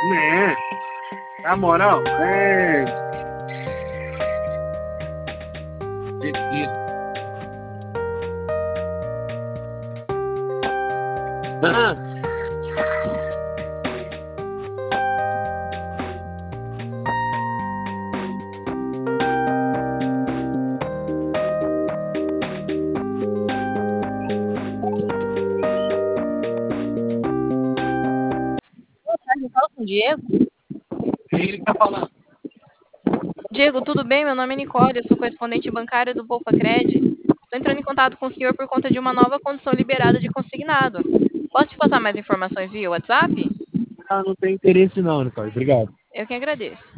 Né? Na moral, Isso. Ah, Eu falo com o Diego. ele que tá falando. Diego, tudo bem? Meu nome é Nicole, eu sou correspondente bancária do Poupa-Cred. Estou entrando em contato com o senhor por conta de uma nova condição liberada de consignado. Posso te passar mais informações via WhatsApp? Ah, não tem interesse não, Nicole. Obrigado. Eu que agradeço.